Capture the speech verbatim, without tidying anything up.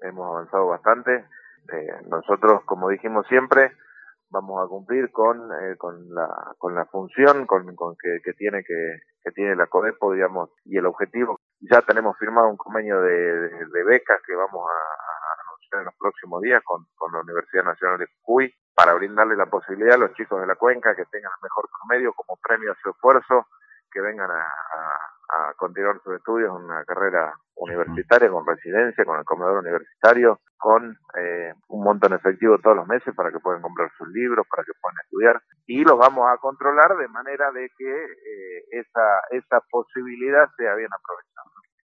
hemos avanzado bastante. Eh, nosotros, como dijimos siempre, vamos a cumplir con eh, con la con la función con, con que, que tiene que, que tiene la CODEPO, digamos, y el objetivo. Ya tenemos firmado un convenio de, de, de becas que vamos a, a anunciar en los próximos días con, con la Universidad Nacional de Jujuy para brindarle la posibilidad a los chicos de la cuenca que tengan el mejor promedio como premio a su esfuerzo, que vengan a, a, a continuar sus estudios en una carrera universitaria con residencia, con el comedor universitario, con eh, un monto en efectivo todos los meses para que puedan comprar sus libros, para que puedan estudiar, y los vamos a controlar de manera de que eh, esa, esa posibilidad sea bien aprovechada.